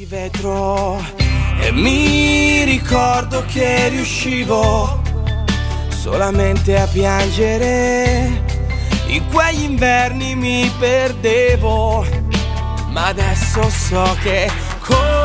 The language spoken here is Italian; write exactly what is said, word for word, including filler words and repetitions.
di vetro e mi ricordo che riuscivo solamente a piangere. In quegli inverni mi perdevo, ma adesso so che